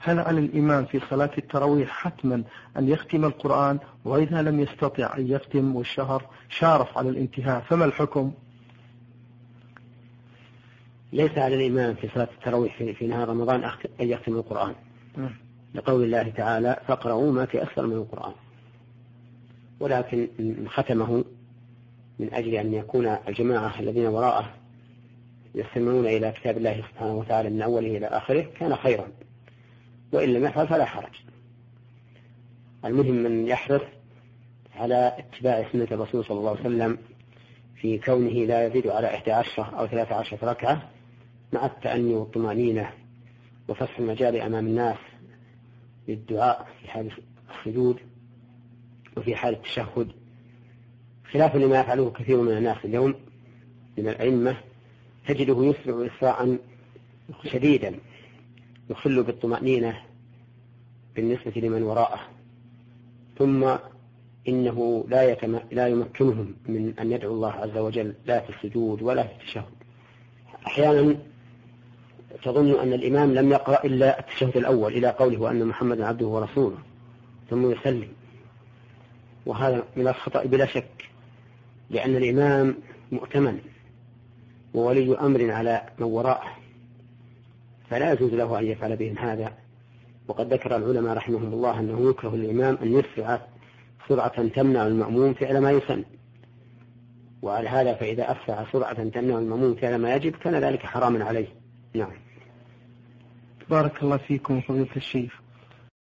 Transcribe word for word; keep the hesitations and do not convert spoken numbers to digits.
هل على الإمام في صلاة التراويح حتما أن يختم القرآن، وإذا لم يستطع أن يختم والشهر شارف على الانتهاء فما الحكم؟ ليس على الإمام في صلاة التراويح في نهار رمضان أن يختم القرآن، لقول الله تعالى فاقرؤوا ما تيسر من القرآن، ولكن ختمه من أجل أن يكون الجماعة الذين وراءه يستمعون إلى كتاب الله سبحانه وتعالى من أوله إلى آخره كان خيرا، وإن لم يفعل فلا حرج. المهم من يحرص على اتباع سنة الرسول صلى الله عليه وسلم في كونه لا يزيد على إحدى عشرة أو ثلاثة عشرة ركعة، مع التأني والطمأنينة وفتح المجال أمام الناس للدعاء في حال السجود وفي حال التشهد، خلافا لما يفعله كثير من الناس اليوم من الأئمة، تجده يسرع إسراعا شديدا يخل بالطمأنينة بالنسبة لمن وراءه، ثم إنه لا, يتم... لا يمكنهم من أن يدعو الله عز وجل لا في السجود ولا في التشهد. أحيانا تظن أن الإمام لم يقرأ إلا التشهد الأول إلى قوله وأن محمد عبده ورسوله ثم يسلم، وهذا من الخطأ بلا شك، لأن الإمام مؤتمن وولي أمر على من وراءه، فلا يجوز له أن يفعل بهم هذا. وقد ذكر العلماء رحمهم الله أنه يكره الإمام أن يسرع سرعة تمنع المأموم فعل ما يسن، وعلى هذا فإذا أسرع سرعة تمنع المأموم فعل ما يجب كان ذلك حراما عليه. نعم. بارك الله فيكم فضيلة الشيخ.